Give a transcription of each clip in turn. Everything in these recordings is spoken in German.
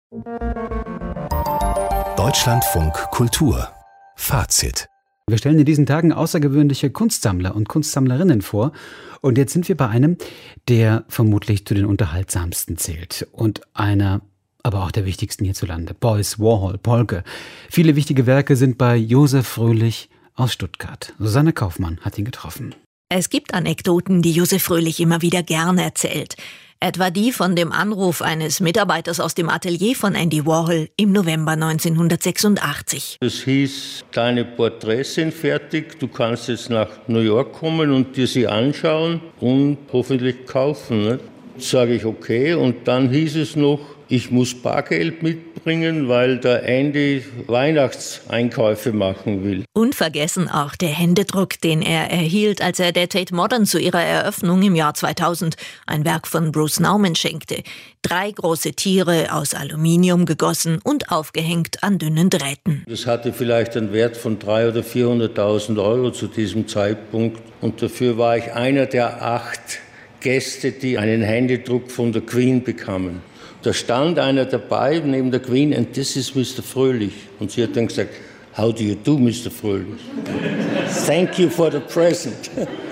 Deutschlandfunk Kultur Fazit. Wir stellen in diesen Tagen außergewöhnliche Kunstsammler und Kunstsammlerinnen vor. Und jetzt sind wir bei einem, der vermutlich zu den unterhaltsamsten zählt. Und einer, aber auch der wichtigsten hierzulande. Beuys, Warhol, Polke. Viele wichtige Werke sind bei Josef Fröhlich aus Stuttgart. Susanne Kaufmann hat ihn getroffen. Es gibt Anekdoten, die Josef Fröhlich immer wieder gern erzählt. Etwa die von dem Anruf eines Mitarbeiters aus dem Atelier von Andy Warhol im November 1986. Es hieß, deine Porträts sind fertig, du kannst jetzt nach New York kommen und dir sie anschauen und hoffentlich kaufen. Ne? Sage ich okay, und dann hieß es noch, ich muss Bargeld mitbringen, weil der Andy Weihnachtseinkäufe machen will. Unvergessen auch der Händedruck, den er erhielt, als er der Tate Modern zu ihrer Eröffnung im Jahr 2000 ein Werk von Bruce Nauman schenkte. 3 große Tiere aus Aluminium gegossen und aufgehängt an dünnen Drähten. Das hatte vielleicht einen Wert von 300.000 oder 400.000 Euro zu diesem Zeitpunkt. Und dafür war ich einer der 8 Gäste, die einen Händedruck von der Queen bekamen. Da stand einer dabei neben der Queen, and this is Mr. Fröhlich. Und sie hat dann gesagt, how do you do, Mr. Fröhlich? Thank you for the present.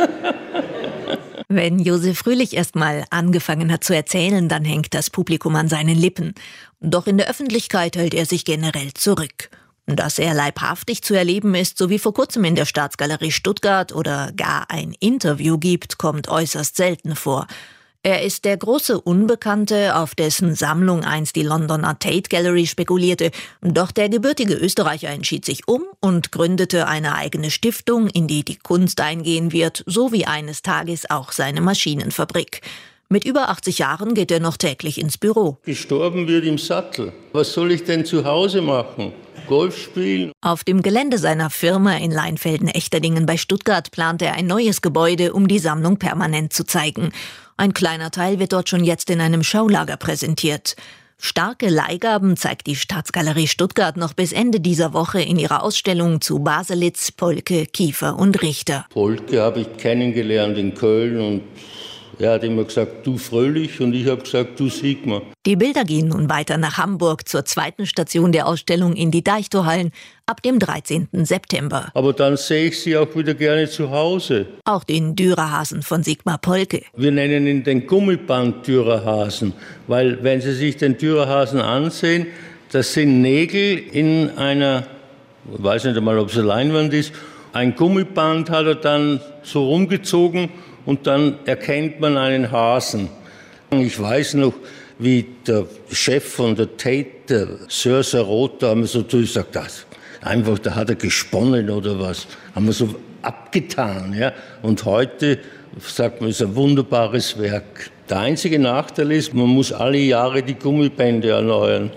Wenn Josef Fröhlich erst mal angefangen hat zu erzählen, dann hängt das Publikum an seinen Lippen. Doch in der Öffentlichkeit hält er sich generell zurück. Dass er leibhaftig zu erleben ist, so wie vor kurzem in der Staatsgalerie Stuttgart oder gar ein Interview gibt, kommt äußerst selten vor. Er ist der große Unbekannte, auf dessen Sammlung einst die Londoner Tate Gallery spekulierte. Doch der gebürtige Österreicher entschied sich um und gründete eine eigene Stiftung, in die die Kunst eingehen wird, so wie eines Tages auch seine Maschinenfabrik. Mit über 80 Jahren geht er noch täglich ins Büro. Gestorben wird im Sattel. Was soll ich denn zu Hause machen? Golf spielen? Auf dem Gelände seiner Firma in Leinfelden-Echterdingen bei Stuttgart plant er ein neues Gebäude, um die Sammlung permanent zu zeigen. Ein kleiner Teil wird dort schon jetzt in einem Schaulager präsentiert. Starke Leihgaben zeigt die Staatsgalerie Stuttgart noch bis Ende dieser Woche in ihrer Ausstellung zu Baselitz, Polke, Kiefer und Richter. Polke habe ich kennengelernt in Köln und er hat immer gesagt, du Fröhlich, und ich habe gesagt, du Sigmar. Die Bilder gehen nun weiter nach Hamburg zur zweiten Station der Ausstellung in die Deichtorhallen ab dem 13. September. Aber dann sehe ich sie auch wieder gerne zu Hause. Auch den Dürerhasen von Sigmar Polke. Wir nennen ihn den Gummiband-Dürerhasen, weil wenn Sie sich den Dürerhasen ansehen, das sind Nägel in einer, ich weiß nicht einmal, ob es eine Leinwand ist, ein Gummiband hat er dann so rumgezogen und dann erkennt man einen Hasen. Ich weiß noch, wie der Chef von der Tate, der Sir Sarot, da haben wir so gesagt, das einfach, da hat er gesponnen oder was. Haben wir so abgetan. Ja? Und heute sagt man, es ist ein wunderbares Werk. Der einzige Nachteil ist, man muss alle Jahre die Gummibände erneuern.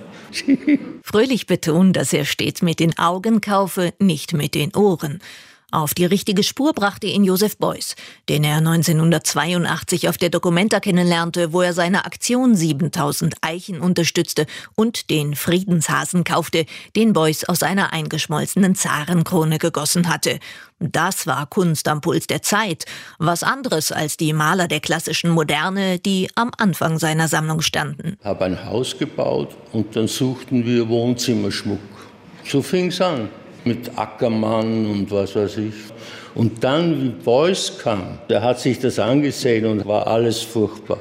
Fröhlich betont, dass er stets mit den Augen kaufe, nicht mit den Ohren. Auf die richtige Spur brachte ihn Joseph Beuys, den er 1982 auf der Documenta kennenlernte, wo er seine Aktion 7000 Eichen unterstützte und den Friedenshasen kaufte, den Beuys aus einer eingeschmolzenen Zarenkrone gegossen hatte. Das war Kunst am Puls der Zeit, was anderes als die Maler der klassischen Moderne, die am Anfang seiner Sammlung standen. Ich habe ein Haus gebaut und dann suchten wir Wohnzimmerschmuck. So fing es an. Mit Ackermann und was weiß ich. Und dann, wie Beuys kam, der hat sich das angesehen und war alles furchtbar.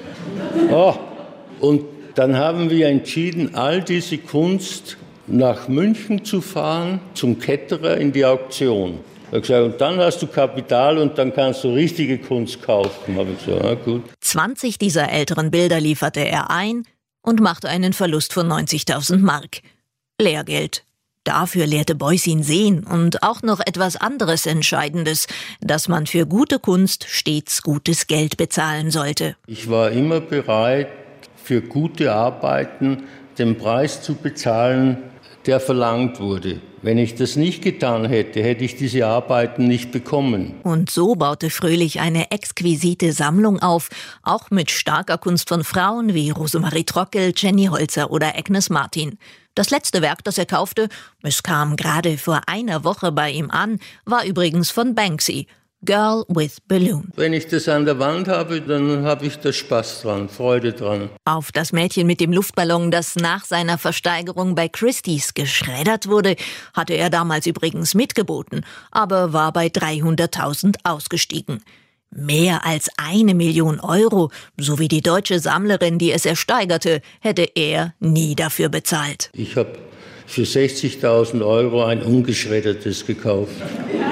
Oh. Und dann haben wir entschieden, all diese Kunst nach München zu fahren, zum Ketterer in die Auktion. Er hat gesagt, und dann hast du Kapital und dann kannst du richtige Kunst kaufen. Habe ich gesagt, na gut. 20 dieser älteren Bilder lieferte er ein und machte einen Verlust von 90.000 Mark. Lehrgeld. Dafür lehrte Beuys ihn sehen und auch noch etwas anderes Entscheidendes, dass man für gute Kunst stets gutes Geld bezahlen sollte. Ich war immer bereit, für gute Arbeiten den Preis zu bezahlen, der verlangt wurde. Wenn ich das nicht getan hätte, hätte ich diese Arbeiten nicht bekommen. Und so baute Fröhlich eine exquisite Sammlung auf, auch mit starker Kunst von Frauen wie Rosemarie Trockel, Jenny Holzer oder Agnes Martin. Das letzte Werk, das er kaufte, es kam gerade vor einer Woche bei ihm an, war übrigens von Banksy. Girl with Balloon. Wenn ich das an der Wand habe, dann habe ich da Spaß dran, Freude dran. Auf das Mädchen mit dem Luftballon, das nach seiner Versteigerung bei Christie's geschreddert wurde, hatte er damals übrigens mitgeboten, aber war bei 300.000 ausgestiegen. Mehr als 1 Million Euro, so wie die deutsche Sammlerin, die es ersteigerte, hätte er nie dafür bezahlt. Ich habe für 60.000 Euro ein ungeschreddertes gekauft.